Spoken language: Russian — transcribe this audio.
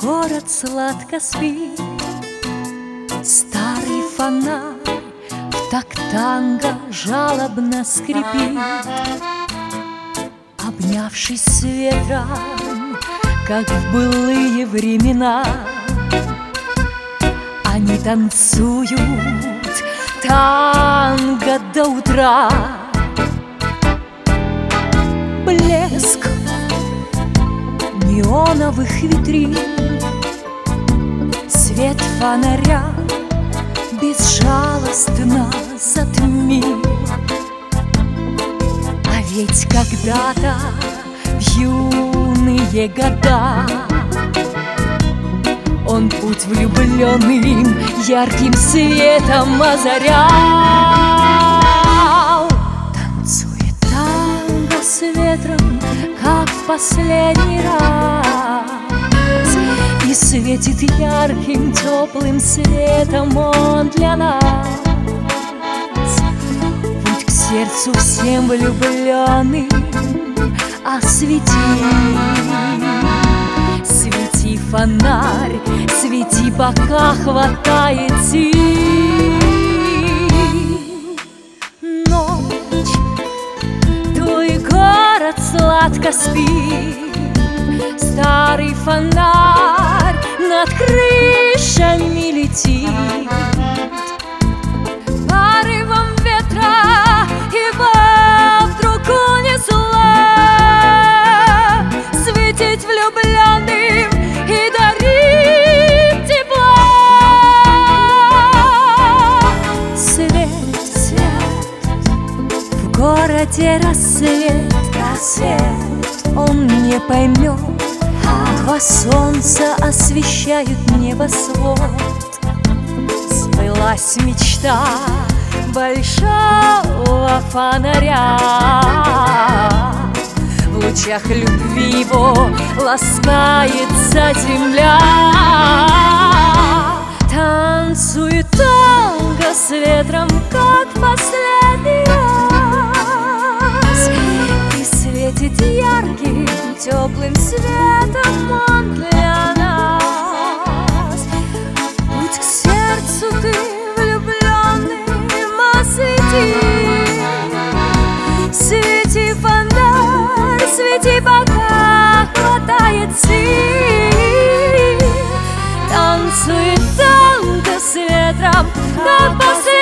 Город сладко спит, старый фонарь в такт танго жалобно скрипит. Обнявшись с ветром, как в былые времена, они танцуют танго до утра. Блеск неоновых витрин, свет фонаря безжалостно затмил. А ведь когда-то в юные года он путь влюбленным ярким светом озарял. Танцует танго с ветром, как в последний раз, и светит ярким теплым светом он для нас. Путь к сердцу всем влюбленным освети. Свети, фонарь, свети, пока хватает сил. Ночь, твой город сладко спит, старый фонарь над крышами летит. Порывом ветра его вдруг унесло, светить влюбленным и дарить тепло. Свет, свет, в городе рассвет, рассвет, он не поймет. Два солнца освещают небосвод. Сбылась мечта большого фонаря. В лучах любви его ласкается земля. Танцует танго с ветром, как в последний раз, и светит ярким теплым светом он для нас. Путь к сердцу ты влюбленным освети. Свети, фонарь, свети, пока хватает сил. Танцует танго с ветром, как последний